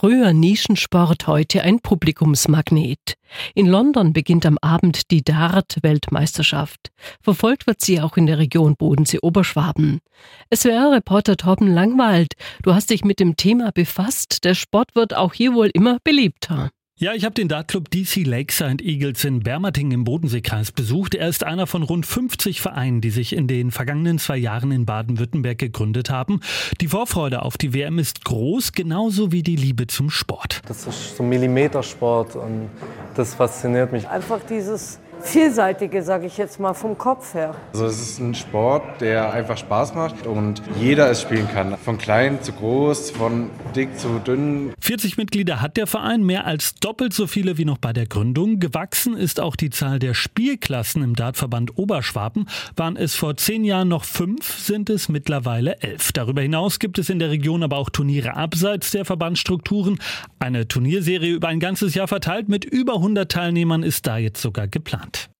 Früher Nischensport, heute ein Publikumsmagnet. In London beginnt am Abend die Dart-Weltmeisterschaft. Verfolgt wird sie auch in der Region Bodensee-Oberschwaben. SWR-Reporter Torben Langwald, du hast dich mit dem Thema befasst. Der Sport wird auch hier wohl immer beliebter. Ja, ich habe den Dartclub DC Lakeside Eagles in Bermatingen im Bodenseekreis besucht. Er ist einer von rund 50 Vereinen, die sich in den vergangenen 2 Jahren in Baden-Württemberg gegründet haben. Die Vorfreude auf die WM ist groß, genauso wie die Liebe zum Sport. Das ist so Millimetersport und das fasziniert mich. Einfach dieses Vielseitige, sage ich jetzt mal, vom Kopf her. Also es ist ein Sport, der einfach Spaß macht und jeder es spielen kann. Von klein zu groß, von dick zu dünn. 40 Mitglieder hat der Verein, mehr als doppelt so viele wie noch bei der Gründung. Gewachsen ist auch die Zahl der Spielklassen im Dartverband Oberschwaben. Waren es vor 10 Jahren noch 5, sind es mittlerweile 11. Darüber hinaus gibt es in der Region aber auch Turniere abseits der Verbandsstrukturen. Eine Turnierserie über ein ganzes Jahr verteilt mit über 100 Teilnehmern ist da jetzt sogar geplant.